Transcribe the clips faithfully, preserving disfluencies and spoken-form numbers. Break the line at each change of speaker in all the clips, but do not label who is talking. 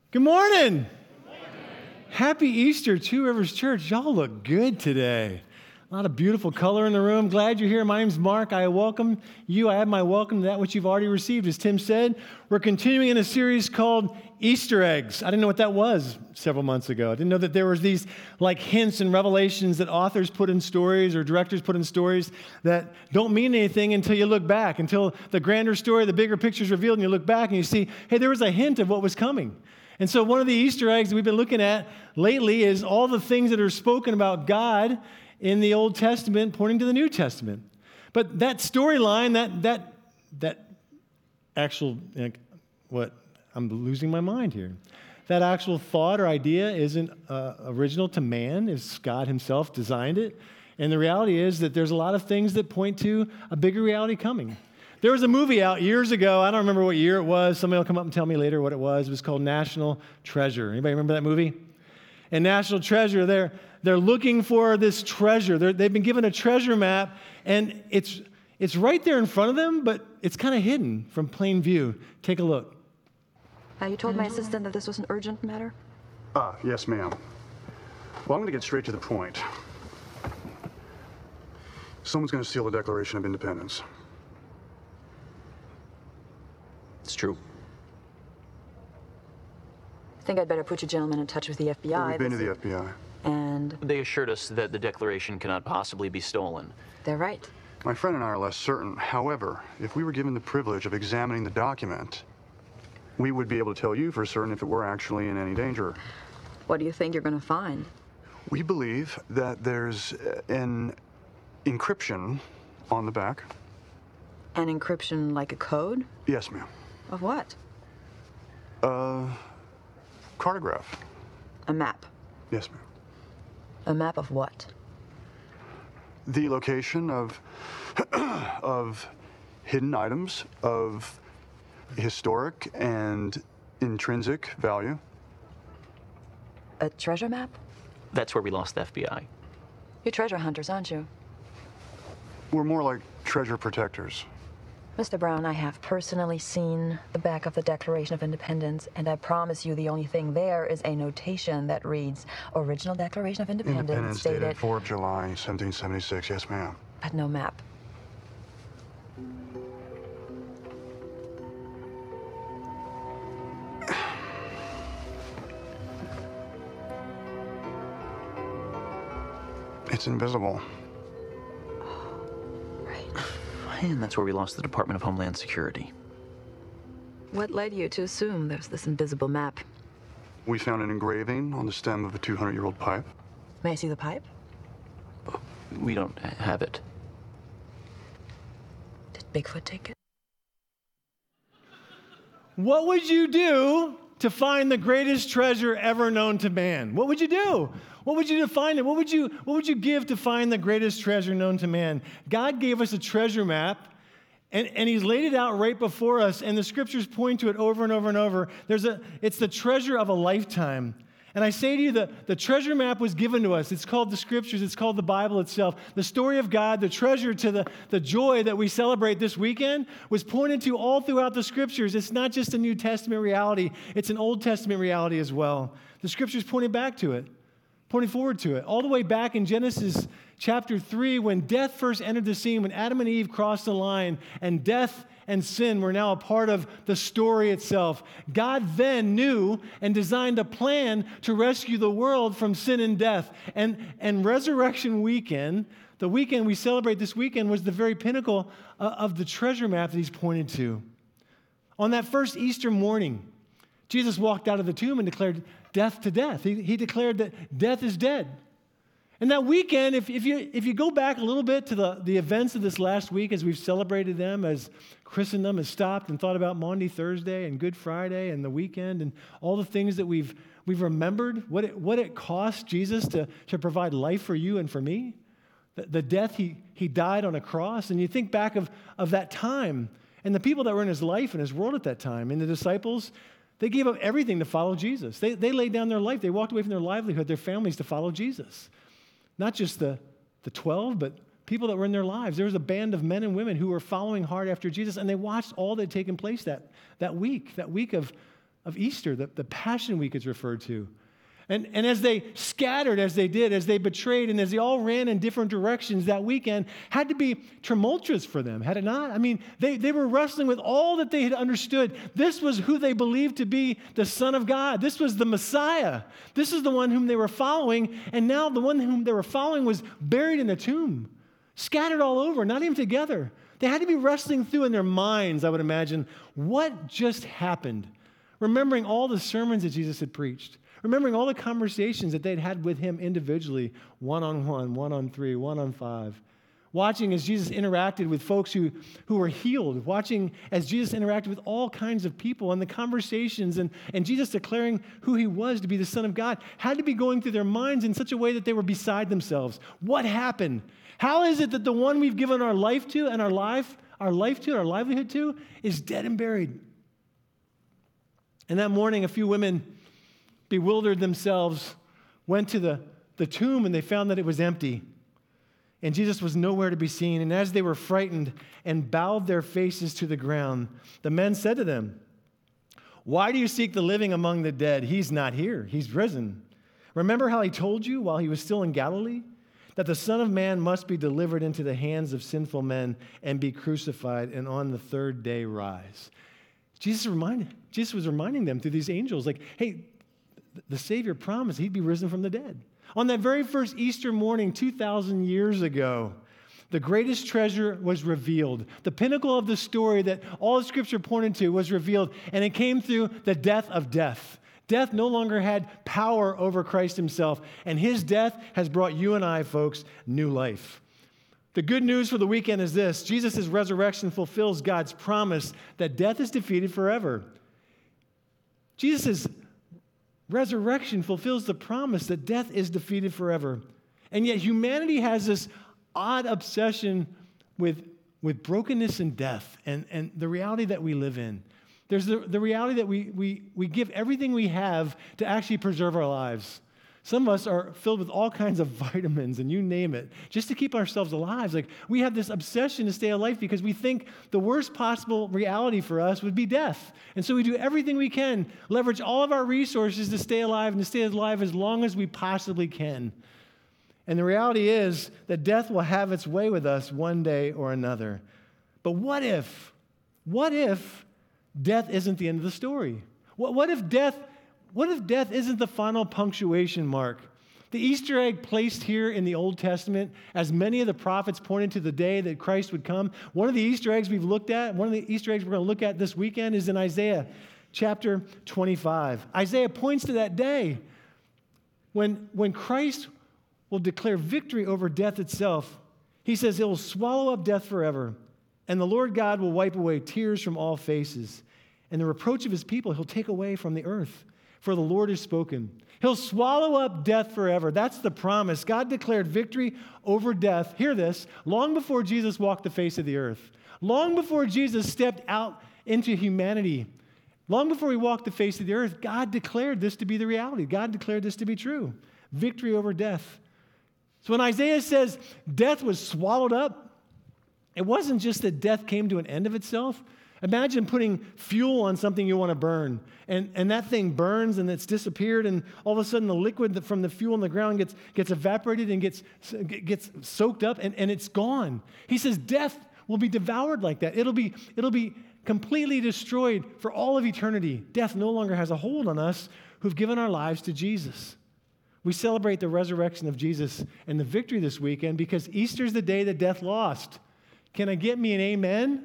Good morning. Good morning. Happy Easter, Two Rivers Church. Y'all look good today. A lot of beautiful color in the room. Glad you're here. My name's Mark. I welcome you. I have my welcome to that which you've already received. As Tim said, we're continuing in a series called Easter eggs. I didn't know what that was several months ago. I didn't know that there was these like hints and revelations that authors put in stories or directors put in stories that don't mean anything until you look back, until the grander story, the bigger picture is revealed, and you look back and you see, hey, there was a hint of what was coming. And so one of the Easter eggs that we've been looking at lately is all the things that are spoken about God in the Old Testament pointing to the New Testament. But that storyline, that that that actual, what, I'm losing my mind here. That actual thought or idea isn't uh, original to man, as God himself designed it. And the reality is that there's a lot of things that point to a bigger reality coming. There was a movie out years ago. I don't remember what year it was. Somebody will come up and tell me later what it was. It was called National Treasure. Anybody remember that movie? And National Treasure, they're they're looking for this treasure. They're, they've been given a treasure map, and it's it's right there in front of them, but it's kind of hidden from plain view. Take a look.
Uh, you told my assistant that this was an urgent matter?
Ah, yes, ma'am. Well, I'm going to get straight to the point. Someone's going to steal the Declaration of Independence.
It's true.
I think I'd better put you gentlemen in touch with the F B I.
Well, we've been to
This
the
is-
F B I.
And
They assured us that the Declaration cannot possibly be stolen.
they're right.
My friend and I are less certain. However, if we were given the privilege of examining the document, we would be able to tell you for certain if it were actually in any danger.
What do you think you're going to find?
We believe that there's uh, an encryption on the back.
An encryption like a code?
Yes, ma'am.
Of what?
Uh, cartograph.
A map.
Yes, ma'am.
A map of what?
The location of of hidden items of historic and intrinsic value.
A treasure map?
That's where we lost the F B I.
You're treasure hunters, aren't you?
We're more like treasure protectors.
Mister Brown, I have personally seen the back of the Declaration of Independence, and I promise you the only thing there is a notation that reads, Original Declaration of Independence,
Independence
stated,
dated fourth of July, seventeen seventy-six. Yes, ma'am.
but no map.
It's invisible.
Right.
And that's where we lost the Department of Homeland Security.
What led you to assume there's this invisible map?
We found an engraving on the stem of a two hundred year old pipe.
May I see the pipe?
We don't have it.
Did Bigfoot take it?
What would you do to find the greatest treasure ever known to man? What would you do? What would you do to find it? What would you, what would you give to find the greatest treasure known to man? God gave us a treasure map, and, and he's laid it out right before us, and the scriptures point to it over and over and over. There's a, it's the treasure of a lifetime. And I say to you, the, the treasure map was given to us. It's called the scriptures. It's called the Bible itself. The story of God, the treasure to the, the joy that we celebrate this weekend was pointed to all throughout the scriptures. It's not just a New Testament reality. It's an Old Testament reality as well. The scriptures pointed back to it, pointing forward to it. All the way back in Genesis chapter three, when death first entered the scene, when Adam and Eve crossed the line, and death and sin were now a part of the story itself. God then knew and designed a plan to rescue the world from sin and death. And, and Resurrection Weekend, the weekend we celebrate this weekend, was the very pinnacle of the treasure map that he's pointed to. On that first Easter morning, Jesus walked out of the tomb and declared death to death. He, he declared that death is dead. And that weekend, if, if, you, if you go back a little bit to the, the events of this last week as we've celebrated them, as Christendom has stopped and thought about Maundy Thursday and Good Friday and the weekend and all the things that we've, we've remembered, what it, what it cost Jesus to, to provide life for you and for me, the, the death he, he died on a cross. And you think back of, of that time and the people that were in his life and his world at that time, and the disciples, they gave up everything to follow Jesus. They, they laid down their life. They walked away from their livelihood, their families, to follow Jesus. Not just the, the twelve, but people that were in their lives. There was a band of men and women who were following hard after Jesus, and they watched all that had taken place that, that week, that week of of Easter, the, the Passion Week is referred to. And, and as they scattered, as they did, as they betrayed, and as they all ran in different directions that weekend, had to be tumultuous for them, had it not? I mean, they, they were wrestling with all that they had understood. This was who they believed to be the Son of God. This was the Messiah. This is the one whom they were following, and now the one whom they were following was buried in a tomb, scattered all over, not even together. They had to be wrestling through in their minds, I would imagine, what just happened, remembering all the sermons that Jesus had preached, remembering all the conversations that they'd had with him individually, one-on-one, one-on-three, one-on-five, watching as Jesus interacted with folks who, who were healed, watching as Jesus interacted with all kinds of people and the conversations, and, and Jesus declaring who he was to be the Son of God, had to be going through their minds in such a way that they were beside themselves. What happened? How is it that the one we've given our life to and our life, our life to, our livelihood to, is dead and buried? And that morning, a few women, bewildered themselves, went to the, the tomb, and they found that it was empty. And Jesus was nowhere to be seen. And as they were frightened and bowed their faces to the ground, the men said to them, "Why do you seek the living among the dead? He's not here. He's risen. Remember how he told you while he was still in Galilee that the Son of Man must be delivered into the hands of sinful men and be crucified and on the third day rise." Jesus reminded, Jesus was reminding them through these angels, like, hey, the Savior promised he'd be risen from the dead. On that very first Easter morning two thousand years ago, the greatest treasure was revealed. The pinnacle of the story that all of Scripture pointed to was revealed, and it came through the death of death. Death no longer had power over Christ himself, and his death has brought you and I, folks, new life. The good news for the weekend is this: Jesus' resurrection fulfills God's promise that death is defeated forever. Jesus' resurrection fulfills the promise that death is defeated forever. And yet humanity has this odd obsession with, with brokenness and death and, and the reality that we live in. There's the, the reality that we, we, we give everything we have to actually preserve our lives. Some of us are filled with all kinds of vitamins and you name it, just to keep ourselves alive. Like, we have this obsession to stay alive because we think the worst possible reality for us would be death. And so we do everything we can, leverage all of our resources to stay alive and to stay alive as long as we possibly can. And the reality is that death will have its way with us one day or another. But what if, what if death isn't the end of the story? What, what if death What if death isn't the final punctuation mark? The Easter egg placed here in the Old Testament, as many of the prophets pointed to the day that Christ would come. One of the Easter eggs we've looked at, one of the Easter eggs we're going to look at this weekend is in Isaiah chapter twenty-five. Isaiah points to that day when, when Christ will declare victory over death itself. He says it will swallow up death forever, and the Lord God will wipe away tears from all faces, and the reproach of his people he'll take away from the earth. For the Lord has spoken. He'll swallow up death forever. That's the promise. God declared victory over death. Hear this. Long before Jesus walked the face of the earth, long before Jesus stepped out into humanity, long before he walked the face of the earth, God declared this to be the reality. God declared this to be true. Victory over death. So when Isaiah says death was swallowed up, it wasn't just that death came to an end of itself. Imagine putting fuel on something you want to burn, and, and that thing burns and it's disappeared, and all of a sudden the liquid from the fuel in the ground gets, gets evaporated and gets, gets soaked up, and, and it's gone. He says death will be devoured like that. It'll be, it'll be completely destroyed for all of eternity. Death no longer has a hold on us who've given our lives to Jesus. We celebrate the resurrection of Jesus and the victory this weekend because Easter's the day that death lost. Can I get me an amen?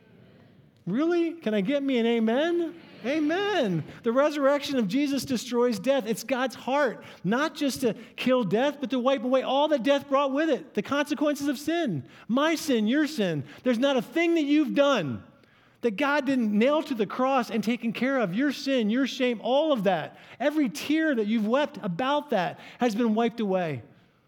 Really? Can I get me an amen? Amen. The resurrection of Jesus destroys death. It's God's heart, not just to kill death, but to wipe away all that death brought with it, the consequences of sin. My sin, your sin. There's not a thing that you've done that God didn't nail to the cross and taken care of. Your sin, your shame, all of that. Every tear that you've wept about that has been wiped away.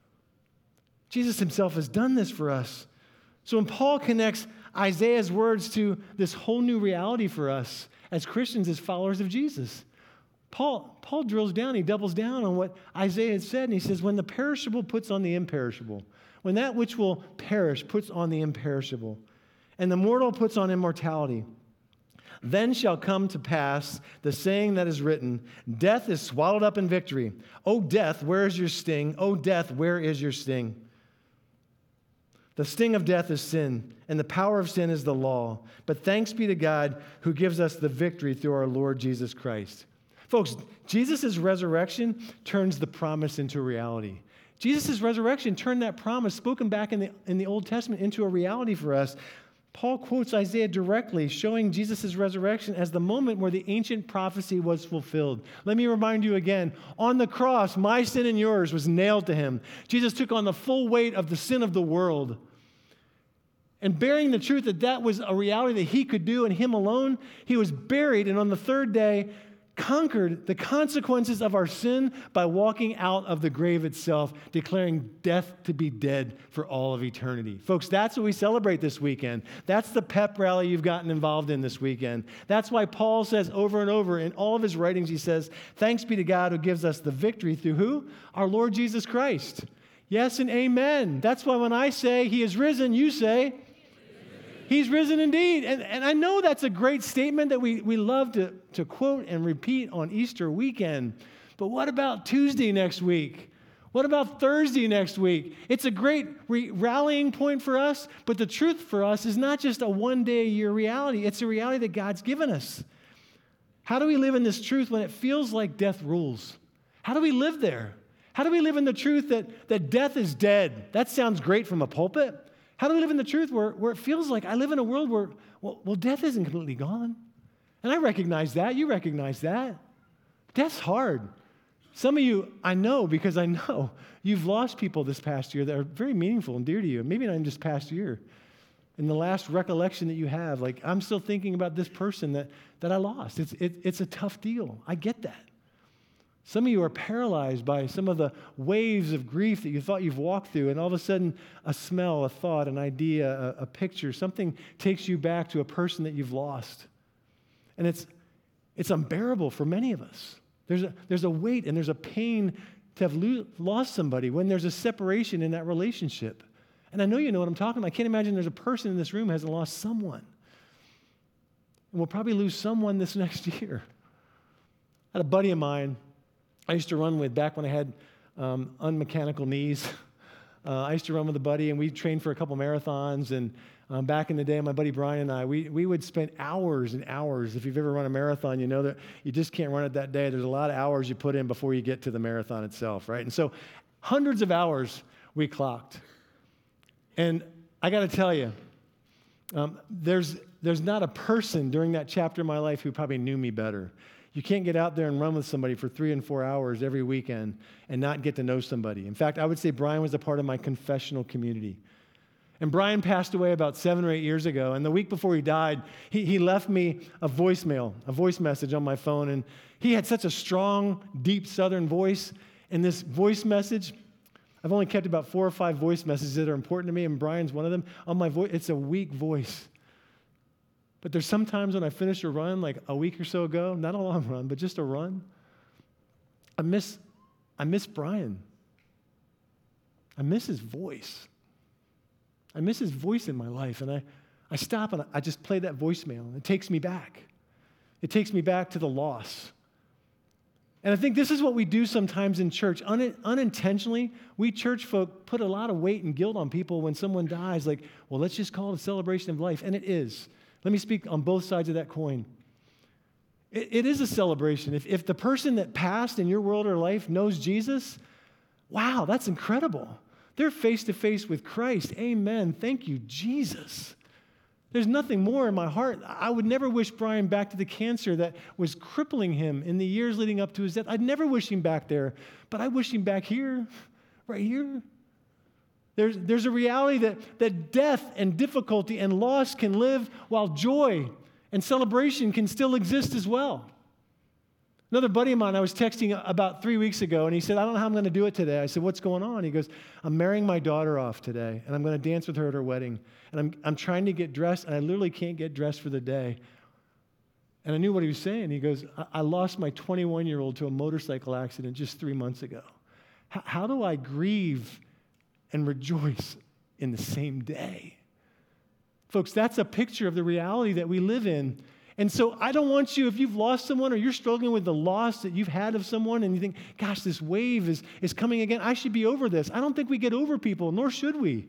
Jesus himself has done this for us. So when Paul connects Isaiah's words to this whole new reality for us as Christians, as followers of Jesus, Paul, Paul drills down, he doubles down on what Isaiah had said, and he says, when the perishable puts on the imperishable, when that which will perish puts on the imperishable, and the mortal puts on immortality, Then shall come to pass the saying that is written, death is swallowed up in victory. O death, where is your sting? O death, where is your sting? The sting of death is sin, and the power of sin is the law. But thanks be to God who gives us the victory through our Lord Jesus Christ. Folks, Jesus' resurrection turns the promise into reality. Jesus' resurrection turned that promise spoken back in the, in the Old Testament into a reality for us. Paul quotes Isaiah directly, showing Jesus' resurrection as the moment where the ancient prophecy was fulfilled. Let me remind you again, on the cross, my sin and yours was nailed to him. Jesus took on the full weight of the sin of the world. And bearing the truth that that was a reality that he could do and him alone, he was buried, and on the third day, conquered the consequences of our sin by walking out of the grave itself, declaring death to be dead for all of eternity. Folks, that's what we celebrate this weekend. That's the pep rally you've gotten involved in this weekend. That's why Paul says over and over in all of his writings, he says, thanks be to God who gives us the victory through who? Our Lord Jesus Christ. Yes and amen. That's why when I say he is risen, you say, he's risen indeed. And, and I know that's a great statement that we, we love to, to quote and repeat on Easter weekend. But what about Tuesday next week? What about Thursday next week? It's a great re- rallying point for us, but the truth for us is not just a one-day-a-year reality. It's a reality that God's given us. How do we live in this truth when it feels like death rules? How do we live there? How do we live in the truth that, that death is dead? That sounds great from a pulpit. How do we live in the truth where, where it feels like I live in a world where, well, well, death isn't completely gone? And I recognize that. You recognize that. Death's hard. Some of you, I know because I know you've lost people this past year that are very meaningful and dear to you. Maybe not even just past year. In the last recollection that you have, like, I'm still thinking about this person that, that I lost. It's, it, it's a tough deal. I get that. Some of you are paralyzed by some of the waves of grief that you thought you've walked through, and all of a sudden a smell, a thought, an idea, a, a picture, something takes you back to a person that you've lost. And it's, it's unbearable for many of us. There's a, there's a weight and there's a pain to have lo- lost somebody when there's a separation in that relationship. And I know you know what I'm talking about. I can't imagine there's a person in this room who hasn't lost someone. And we'll probably lose someone this next year. I had a buddy of mine I used to run with back when I had um, unmechanical knees. Uh, I used to run with a buddy, and we trained for a couple marathons. And um, back in the day, my buddy Brian and I, we, we would spend hours and hours. If you've ever run a marathon, you know that you just can't run it that day. There's a lot of hours you put in before you get to the marathon itself, right? And so hundreds of hours we clocked. And I got to tell you, um, there's, there's not a person during that chapter of my life who probably knew me better. You can't get out there and run with somebody for three and four hours every weekend and not get to know somebody. In fact, I would say Brian was a part of my confessional community. And Brian passed away about seven or eight years ago. And the week before he died, he, he left me a voicemail, a voice message on my phone. And he had such a strong, deep Southern voice. And this voice message, I've only kept about four or five voice messages that are important to me, and Brian's one of them. On my voice, it's a weak voice. But there's sometimes when I finish a run, like a week or so ago, not a long run, but just a run, I miss, I miss Brian. I miss his voice. I miss his voice in my life. And I, I stop and I just play that voicemail, and it takes me back. It takes me back to the loss. And I think this is what we do sometimes in church. Un- unintentionally, we church folk put a lot of weight and guilt on people when someone dies. Like, well, let's just call it a celebration of life. And it is. Let me speak on both sides of that coin. It, it is a celebration. If, if the person that passed in your world or life knows Jesus, wow, that's incredible. They're face-to-face with Christ. Amen. Thank you, Jesus. There's nothing more in my heart. I would never wish Brian back to the cancer that was crippling him in the years leading up to his death. I'd never wish him back there, but I wish him back here, right here. There's, there's a reality that, that death and difficulty and loss can live while joy and celebration can still exist as well. Another buddy of mine I was texting about three weeks ago, and he said, I don't know how I'm going to do it today. I said, what's going on? He goes, I'm marrying my daughter off today, and I'm going to dance with her at her wedding. And I'm, I'm trying to get dressed, and I literally can't get dressed for the day. And I knew what he was saying. He goes, I, I lost my twenty-one-year-old to a motorcycle accident just three months ago. H- how do I grieve and rejoice in the same day? Folks, that's a picture of the reality that we live in. And so I don't want you, if you've lost someone or you're struggling with the loss that you've had of someone and you think, gosh, this wave is, is coming again, I should be over this. I don't think we get over people, nor should we.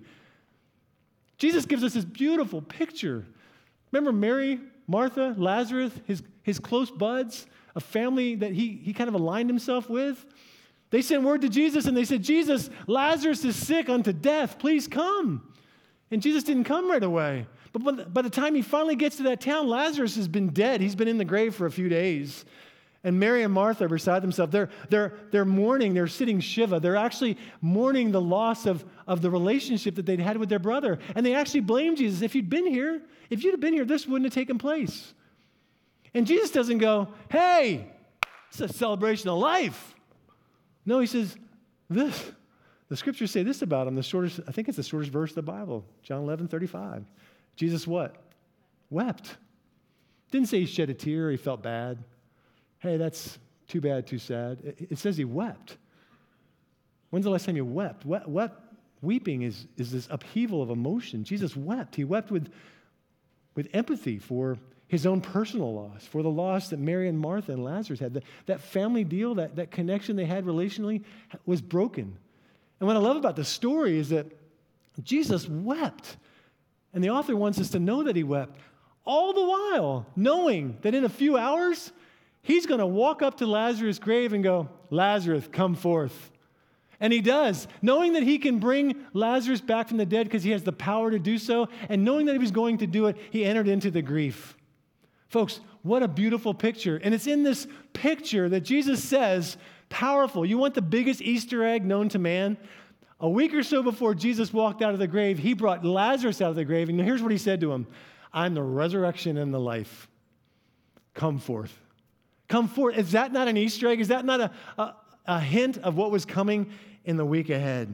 Jesus gives us this beautiful picture. Remember Mary, Martha, Lazarus, his, his close buds, a family that he, he kind of aligned himself with? They sent word to Jesus and they said, Jesus, Lazarus is sick unto death. Please come. And Jesus didn't come right away. But by the time he finally gets to that town, Lazarus has been dead. He's been in the grave for a few days. And Mary and Martha are beside themselves. They're, they're, they're mourning. They're sitting Shiva. They're actually mourning the loss of, of the relationship that they'd had with their brother. And they actually blame Jesus. If you'd been here, if you'd have been here, this wouldn't have taken place. And Jesus doesn't go, hey, it's a celebration of life. No, he says, this. The scriptures say this about him. The shortest, I think it's the shortest verse of the Bible, John eleven thirty-five. Jesus what? Wept. Didn't say he shed a tear, he felt bad. Hey, that's too bad, too sad. It, it says he wept. When's the last time you wept? We, wept weeping is, is this upheaval of emotion. Jesus wept. He wept with, with empathy for his own personal loss, for the loss that Mary and Martha and Lazarus had. That, that family deal, that, that connection they had relationally was broken. And what I love about the story is that Jesus wept. And the author wants us to know that he wept, all the while knowing that in a few hours, he's going to walk up to Lazarus' grave and go, Lazarus, come forth. And he does, knowing that he can bring Lazarus back from the dead because he has the power to do so, and knowing that he was going to do it, he entered into the grief. Folks, what a beautiful picture. And it's in this picture that Jesus says, powerful. You want the biggest Easter egg known to man? A week or so before Jesus walked out of the grave, he brought Lazarus out of the grave, and here's what he said to him. I'm the resurrection and the life. Come forth. Come forth. Is that not an Easter egg? Is that not a, a, a hint of what was coming in the week ahead?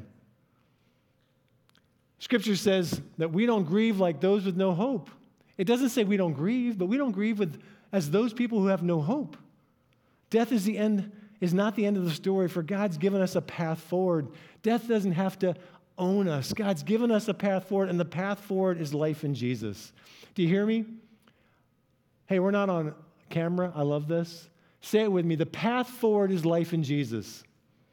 Scripture says that we don't grieve like those with no hope. It doesn't say we don't grieve, but we don't grieve with as those people who have no hope. Death is the end is not the end of the story, for God's given us a path forward. Death doesn't have to own us. God's given us a path forward, and the path forward is life in Jesus. Do you hear me? Hey, we're not on camera. I love this. Say it with me. The path forward is life in Jesus.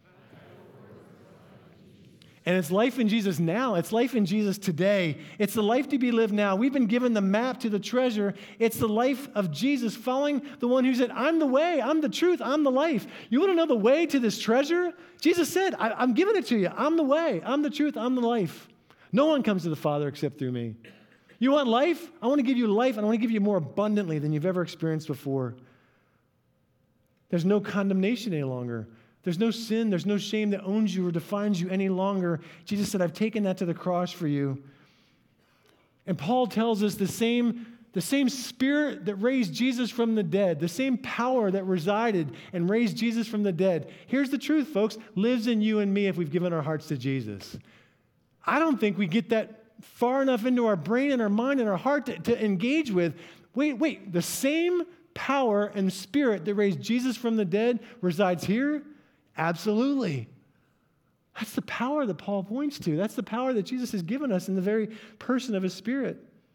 And it's life in Jesus now. It's life in Jesus today. It's the life to be lived now. We've been given the map to the treasure. It's the life of Jesus, following the one who said, I'm the way, I'm the truth, I'm the life. You want to know the way to this treasure? Jesus said, I, I'm giving it to you. I'm the way, I'm the truth, I'm the life. No one comes to the Father except through me. You want life? I want to give you life, and I want to give you more abundantly than you've ever experienced before. There's no condemnation any longer. There's no sin, there's no shame that owns you or defines you any longer. Jesus said, I've taken that to the cross for you. And Paul tells us the same, the same spirit that raised Jesus from the dead, the same power that resided and raised Jesus from the dead. Here's the truth, folks, lives in you and me if we've given our hearts to Jesus. I don't think we get that far enough into our brain and our mind and our heart to, to engage with. Wait, wait, the same power and spirit that raised Jesus from the dead resides here? Absolutely. That's the power that Paul points to. That's the power that Jesus has given us in the very person of his Spirit.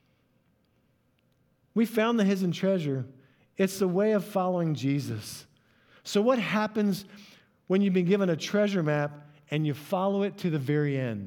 We found the hidden treasure. It's the way of following Jesus. So what happens when you've been given a treasure map and you follow it to the very end?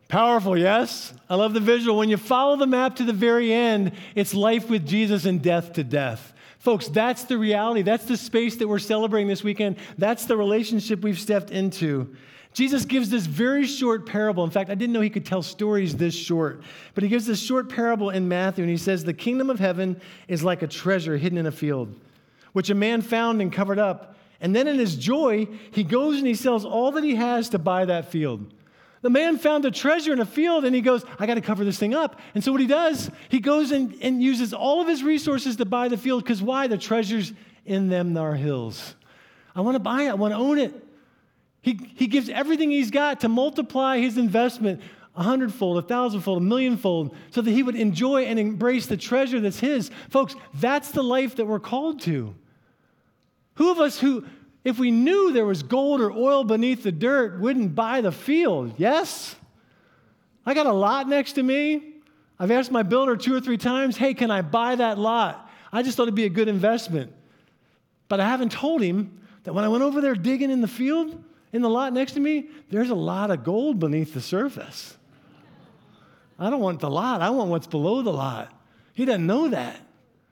Powerful, yes? I love the visual. When you follow the map to the very end, it's life with Jesus and death to death. Folks, that's the reality. That's the space that we're celebrating this weekend. That's the relationship we've stepped into. Jesus gives this very short parable. In fact, I didn't know he could tell stories this short, but he gives this short parable in Matthew, and he says, the kingdom of heaven is like a treasure hidden in a field, which a man found and covered up. And then in his joy, he goes and he sells all that he has to buy that field. The man found a treasure in a field, and he goes, I got to cover this thing up. And so what he does, he goes and, and uses all of his resources to buy the field, because why? The treasure's in them are hills. I want to buy it. I want to own it. He, he gives everything he's got to multiply his investment a hundredfold, a thousandfold, a millionfold, so that he would enjoy and embrace the treasure that's his. Folks, that's the life that we're called to. Who of us who... If we knew there was gold or oil beneath the dirt, wouldn't buy the field, yes? I got a lot next to me. I've asked my builder two or three times, hey, can I buy that lot? I just thought it'd be a good investment. But I haven't told him that when I went over there digging in the field, in the lot next to me, there's a lot of gold beneath the surface. I don't want the lot. I want what's below the lot. He doesn't know that.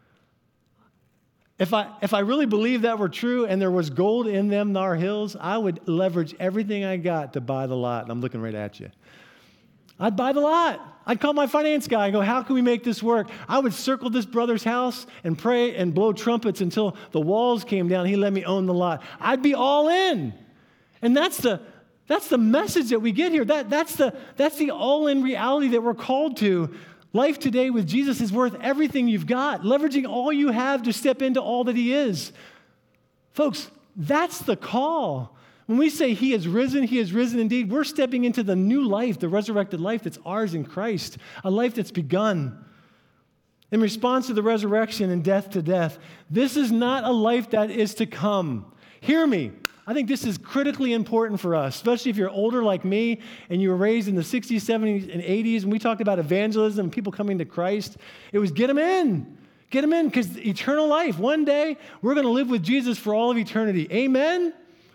If I, if I really believed that were true and there was gold in them thar hills, I would leverage everything I got to buy the lot. And I'm looking right at you. I'd buy the lot. I'd call my finance guy and go, how can we make this work? I would circle this brother's house and pray and blow trumpets until the walls came down. He let me own the lot. I'd be all in. And that's the, that's the message that we get here. That, that's the, that's the all-in reality that we're called to. Life today with Jesus is worth everything you've got, leveraging all you have to step into all that he is. Folks, that's the call. When we say he has risen, he has risen indeed, we're stepping into the new life, the resurrected life that's ours in Christ, a life that's begun. In response to the resurrection and death to death, this is not a life that is to come. Hear me. I think this is critically important for us, especially if you're older like me and you were raised in the sixties, seventies, and eighties, and we talked about evangelism and people coming to Christ. It was get them in. Get them in, because eternal life, one day, we're going to live with Jesus for all of eternity. Amen?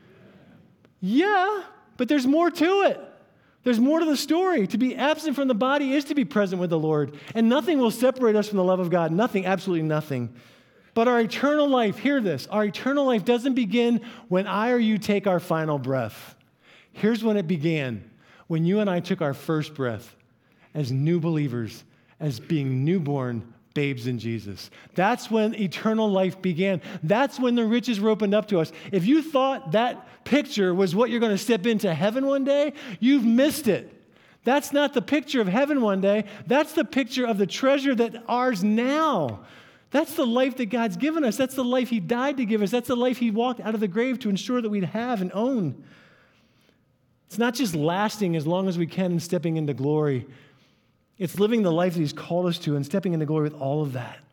Yeah, but there's more to it. There's more to the story. To be absent from the body is to be present with the Lord, and nothing will separate us from the love of God. Nothing, absolutely nothing. But our eternal life, hear this, our eternal life doesn't begin when I or you take our final breath. Here's when it began, when you and I took our first breath as new believers, as being newborn babes in Jesus. That's when eternal life began. That's when the riches were opened up to us. If you thought that picture was what you're going to step into heaven one day, you've missed it. That's not the picture of heaven one day. That's the picture of the treasure that's ours now. That's the life that God's given us. That's the life he died to give us. That's the life he walked out of the grave to ensure that we'd have and own. It's not just lasting as long as we can and stepping into glory. It's living the life that he's called us to and stepping into glory with all of that.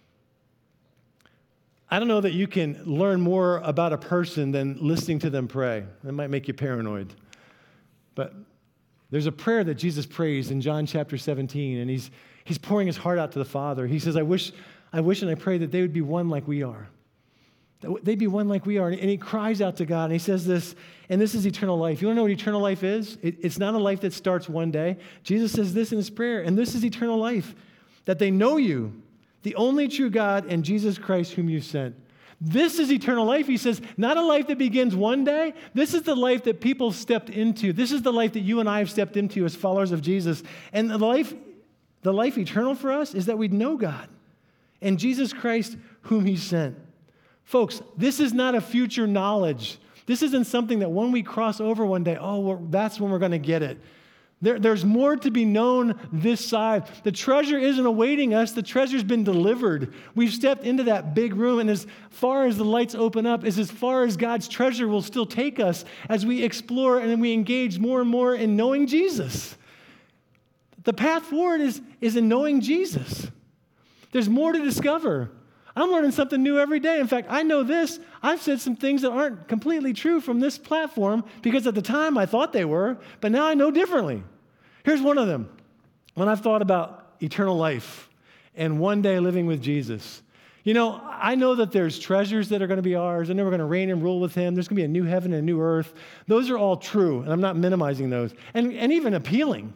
I don't know that you can learn more about a person than listening to them pray. That might make you paranoid. But there's a prayer that Jesus prays in John chapter seventeen, and he's, he's pouring his heart out to the Father. He says, I wish... I wish and I pray that they would be one like we are. That they'd be one like we are. And he cries out to God, and he says this, and this is eternal life. You want to know what eternal life is? It, it's not a life that starts one day. Jesus says this in his prayer, and this is eternal life, that they know you, the only true God, and Jesus Christ whom you sent. This is eternal life, he says, not a life that begins one day. This is the life that people stepped into. This is the life that you and I have stepped into as followers of Jesus. And the life, the life eternal for us is that we'd know God and Jesus Christ whom he sent. Folks, this is not a future knowledge. This isn't something that when we cross over one day, oh, well, that's when we're going to get it. There, there's more to be known this side. The treasure isn't awaiting us. The treasure's been delivered. We've stepped into that big room, and as far as the lights open up is as far as God's treasure will still take us as we explore and we engage more and more in knowing Jesus. The path forward is, is in knowing Jesus. There's more to discover. I'm learning something new every day. In fact, I know this. I've said some things that aren't completely true from this platform because at the time I thought they were, but now I know differently. Here's one of them. When I've thought about eternal life and one day living with Jesus. You know, I know that there's treasures that are going to be ours, and then we're going to reign and rule with him. There's going to be a new heaven and a new earth. Those are all true, and I'm not minimizing those, and, and even appealing.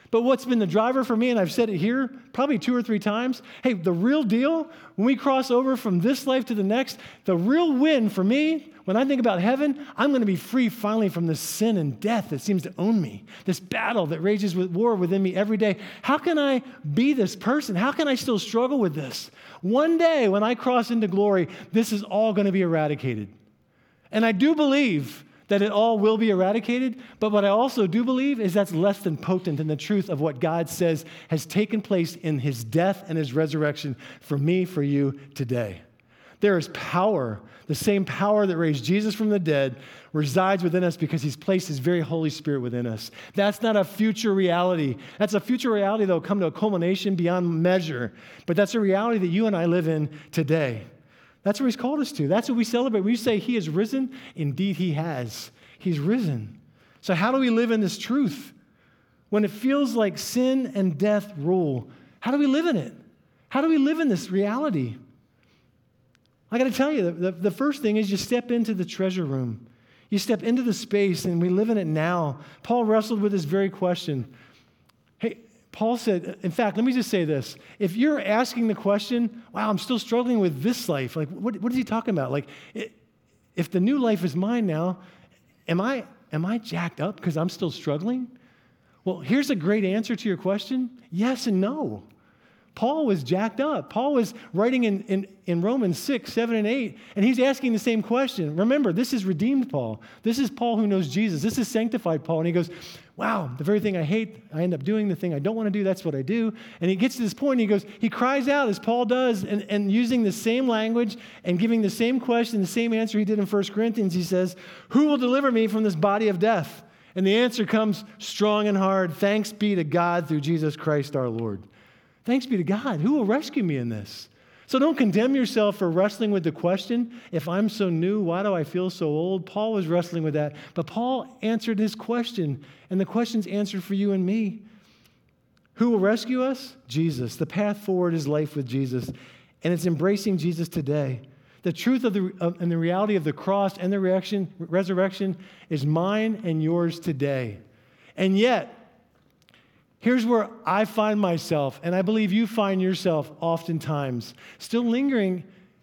But what's been the driver for me, and I've said it here probably two or three times, hey, the real deal, when we cross over from this life to the next, the real win for me, when I think about heaven, I'm going to be free finally from this sin and death that seems to own me, this battle that rages with war within me every day. How can I be this person? How can I still struggle with this? One day when I cross into glory, this is all going to be eradicated. And I do believe that it all will be eradicated, but what I also do believe is that's less than potent in the truth of what God says has taken place in his death and his resurrection for me, for you today. There is power, the same power that raised Jesus from the dead resides within us because he's placed his very Holy Spirit within us. That's not a future reality. That's a future reality that will come to a culmination beyond measure, but that's a reality that you and I live in today. That's what he's called us to. That's what we celebrate. We say he has risen. Indeed, he has. He's risen. So how do we live in this truth? When it feels like sin and death rule, how do we live in it? How do we live in this reality? I got to tell you, the, the, the first thing is you step into the treasure room. You step into the space, and we live in it now. Paul wrestled with this very question. Hey, Paul said, in fact, let me just say this. If you're asking the question, wow, I'm still struggling with this life, like what, what is he talking about? Like, it, if the new life is mine now, am I, am I jacked up because I'm still struggling? Well, here's a great answer to your question. Yes and no. Paul was jacked up. Paul was writing in, in, in Romans six, seven, and eight, and he's asking the same question. Remember, this is redeemed Paul. This is Paul who knows Jesus. This is sanctified Paul. And he goes, wow, the very thing I hate, I end up doing. The thing I don't want to do, that's what I do. And he gets to this point, and he goes, he cries out as Paul does, and, and using the same language and giving the same question, the same answer he did in First Corinthians. He says, who will deliver me from this body of death? And the answer comes strong and hard. Thanks be to God through Jesus Christ our Lord. Thanks be to God. Who will rescue me in this? So don't condemn yourself for wrestling with the question, if I'm so new, why do I feel so old? Paul was wrestling with that. But Paul answered his question, and the question's answered for you and me. Who will rescue us? Jesus. The path forward is life with Jesus, and it's embracing Jesus today. The truth of the of, and the reality of the cross and the reaction, resurrection is mine and yours today. And yet, here's where I find myself, and I believe you find yourself oftentimes, still lingering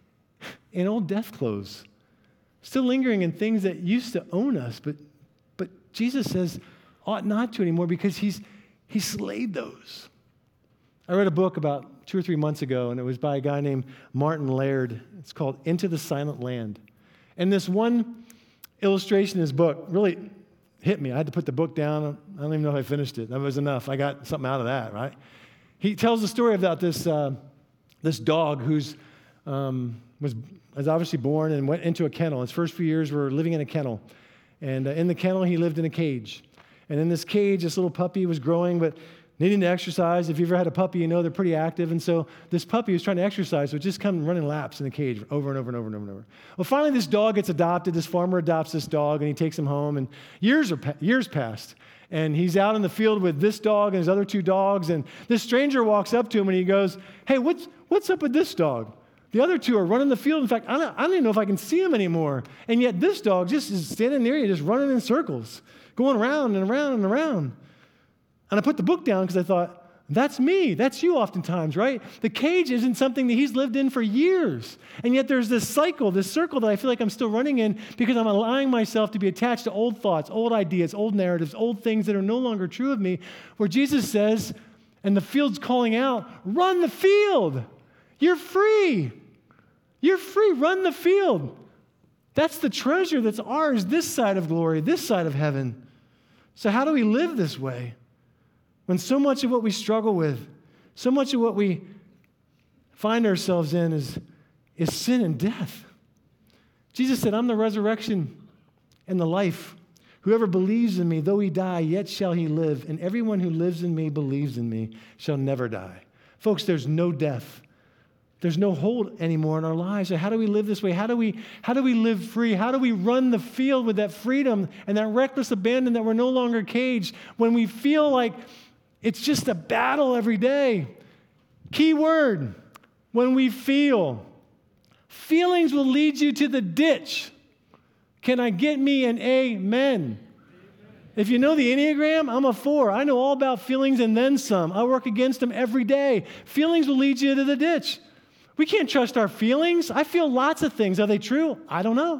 in old death clothes, still lingering in things that used to own us, but, but Jesus says ought not to anymore because he's, he slayed those. I read a book about two or three months ago, and it was by a guy named Martin Laird. It's called Into the Silent Land. And this one illustration in his book really hit me. I had to put the book down. I don't even know if I finished it. That was enough. I got something out of that, right? He tells the story about this uh, this dog who's um, was, was obviously born and went into a kennel. His first few years were living in a kennel. And uh, in the kennel, he lived in a cage. And in this cage, this little puppy was growing, but needing to exercise. If you've ever had a puppy, you know they're pretty active. And so this puppy was trying to exercise, so it just come running laps in the cage over and over and over and over and over. Well, finally, this dog gets adopted. This farmer adopts this dog, and he takes him home. And years are years passed. And he's out in the field with this dog and his other two dogs. And this stranger walks up to him, and he goes, hey, what's, what's up with this dog? The other two are running the field. In fact, I don't, I don't even know if I can see him anymore. And yet this dog just is standing near you, just running in circles, going around and around and around. And I put the book down because I thought, that's me. That's you oftentimes, right? The cage isn't something that he's lived in for years. And yet there's this cycle, this circle that I feel like I'm still running in because I'm allowing myself to be attached to old thoughts, old ideas, old narratives, old things that are no longer true of me, where Jesus says, and the field's calling out, run the field. You're free. You're free. Run the field. That's the treasure that's ours this side of glory, this side of heaven. So how do we live this way? When so much of what we struggle with, so much of what we find ourselves in is, is sin and death. Jesus said, I'm the resurrection and the life. Whoever believes in me, though he die, yet shall he live. And everyone who lives in me, believes in me, shall never die. Folks, there's no death. There's no hold anymore in our lives. So how do we live this way? How do we, how do we live free? How do we run the field with that freedom and that reckless abandon that we're no longer caged when we feel like it's just a battle every day? Key word, when we feel. Feelings will lead you to the ditch. Can I get me an amen? If you know the Enneagram, I'm a four. I know all about feelings and then some. I work against them every day. Feelings will lead you to the ditch. We can't trust our feelings. I feel lots of things. Are they true? I don't know.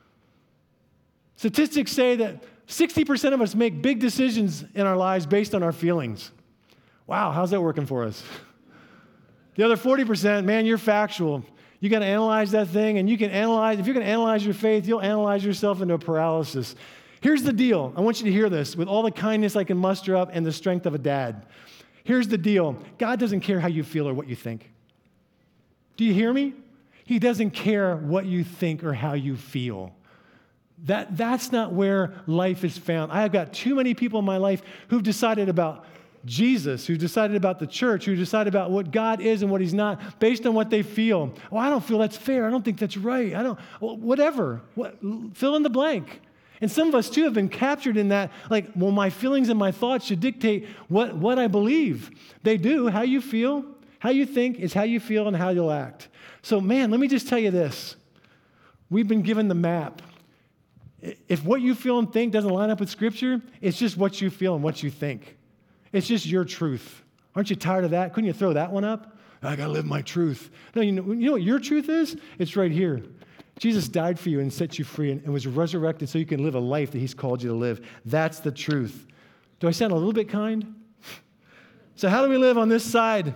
Statistics say that sixty percent of us make big decisions in our lives based on our feelings. Wow, how's that working for us? The other forty percent, man, you're factual. You got to analyze that thing, and you can analyze, if you're going to analyze your faith, you'll analyze yourself into a paralysis. Here's the deal. I want you to hear this with all the kindness I can muster up and the strength of a dad. Here's the deal. God doesn't care how you feel or what you think. Do you hear me? He doesn't care what you think or how you feel. That, that's not where life is found. I have got too many people in my life who've decided about Jesus, who decided about the church, who decided about what God is and what he's not based on what they feel. Oh, I don't feel that's fair. I don't think that's right. I don't, well, whatever. What, fill in the blank. And some of us, too, have been captured in that, like, well, my feelings and my thoughts should dictate what, what I believe. They do. How you feel, how you think is how you feel and how you'll act. So, man, let me just tell you this. We've been given the map. If what you feel and think doesn't line up with Scripture, it's just what you feel and what you think. It's just your truth. Aren't you tired of that? Couldn't you throw that one up? I got to live my truth. No, you know, you know what your truth is? It's right here. Jesus died for you and set you free and, and was resurrected so you can live a life that he's called you to live. That's the truth. Do I sound a little bit kind? So how do we live on this side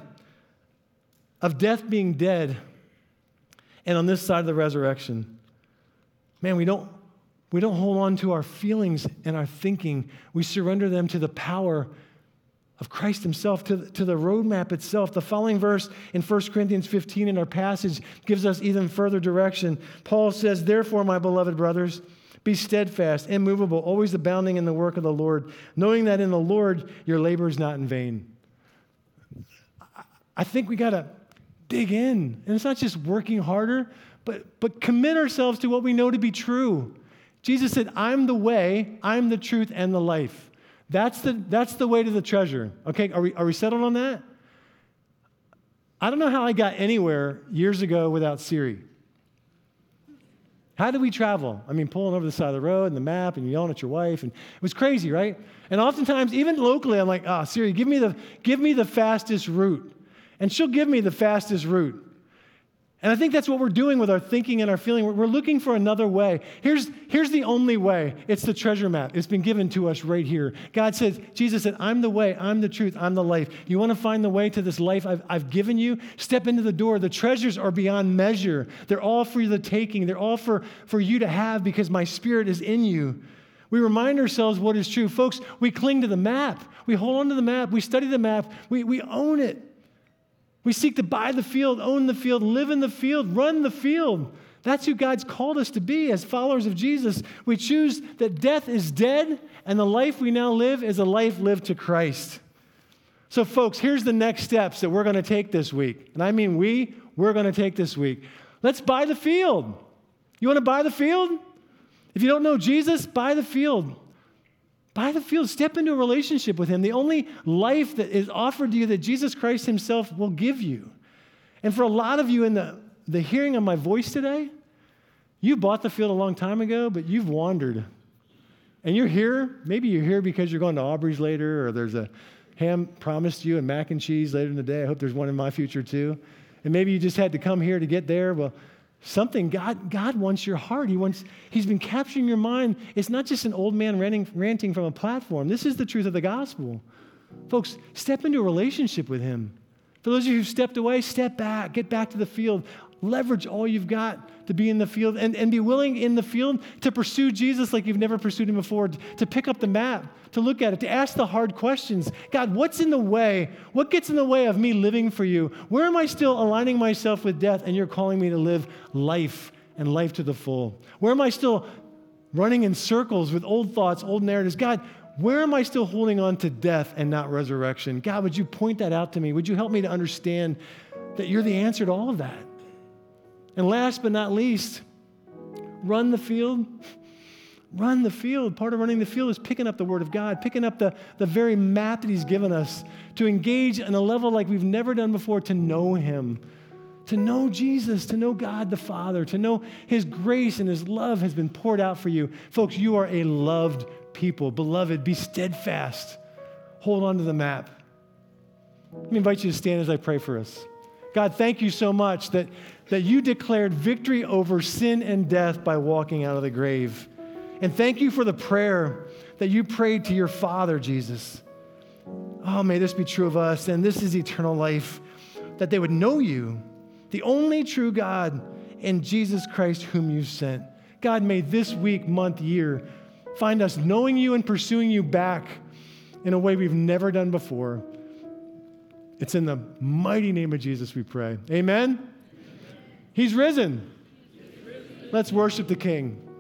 of death being dead and on this side of the resurrection? Man, we don't, we don't hold on to our feelings and our thinking. We surrender them to the power of Christ himself, to, to the roadmap itself. The following verse in First Corinthians fifteen in our passage gives us even further direction. Paul says, therefore, my beloved brothers, be steadfast, immovable, always abounding in the work of the Lord, knowing that in the Lord your labor is not in vain. I think we got to dig in. And it's not just working harder, but, but commit ourselves to what we know to be true. Jesus said, I'm the way, I'm the truth, and the life. That's the, that's the way to the treasure. Okay, are we, are we settled on that? I don't know how I got anywhere years ago without Siri. How did we travel? I mean, pulling over the side of the road and the map and yelling at your wife. And it was crazy, right? And oftentimes, even locally, I'm like, oh, Siri, give me the, give me the fastest route. And she'll give me the fastest route. And I think that's what we're doing with our thinking and our feeling. We're looking for another way. Here's, here's the only way. It's the treasure map. It's been given to us right here. God says, Jesus said, I'm the way, I'm the truth, I'm the life. You want to find the way to this life I've, I've given you? Step into the door. The treasures are beyond measure. They're all for the taking. They're all for, for you to have because my Spirit is in you. We remind ourselves what is true. Folks, we cling to the map. We hold on to the map. We study the map. We, we own it. We seek to buy the field, own the field, live in the field, run the field. That's who God's called us to be as followers of Jesus. We choose that death is dead and the life we now live is a life lived to Christ. So folks, here's the next steps that we're going to take this week. And I mean we, we're going to take this week. Let's buy the field. You want to buy the field? If you don't know Jesus, buy the field. Buy the field. Step into a relationship with him. The only life that is offered to you that Jesus Christ himself will give you. And for a lot of you in the, the hearing of my voice today, you bought the field a long time ago, but you've wandered. And you're here. Maybe you're here because you're going to Aubrey's later, or there's a ham promised you and mac and cheese later in the day. I hope there's one in my future too. And maybe you just had to come here to get there. Well, something, God, God wants your heart. He wants, he's been capturing your mind. It's not just an old man ranting, ranting from a platform. This is the truth of the gospel. Folks, step into a relationship with him. For those of you who stepped away, step back, get back to the field. Leverage all you've got to be in the field and, and be willing in the field to pursue Jesus like you've never pursued him before, to, to pick up the map, to look at it, to ask the hard questions. God, what's in the way? What gets in the way of me living for you? Where am I still aligning myself with death and you're calling me to live life and life to the full? Where am I still running in circles with old thoughts, old narratives? God, where am I still holding on to death and not resurrection? God, would you point that out to me? Would you help me to understand that you're the answer to all of that? And last but not least, run the field. Run the field. Part of running the field is picking up the Word of God, picking up the, the very map that he's given us to engage on a level like we've never done before, to know him, to know Jesus, to know God the Father, to know his grace and his love has been poured out for you. Folks, you are a loved people. Beloved, be steadfast. Hold on to the map. Let me invite you to stand as I pray for us. God, thank you so much that, that you declared victory over sin and death by walking out of the grave. And thank you for the prayer that you prayed to your Father, Jesus. Oh, may this be true of us, and this is eternal life, that they would know you, the only true God, and Jesus Christ whom you sent. God, may this week, month, year find us knowing you and pursuing you back in a way we've never done before. It's in the mighty name of Jesus we pray. Amen? Amen. He's risen. He's risen. Let's worship the King.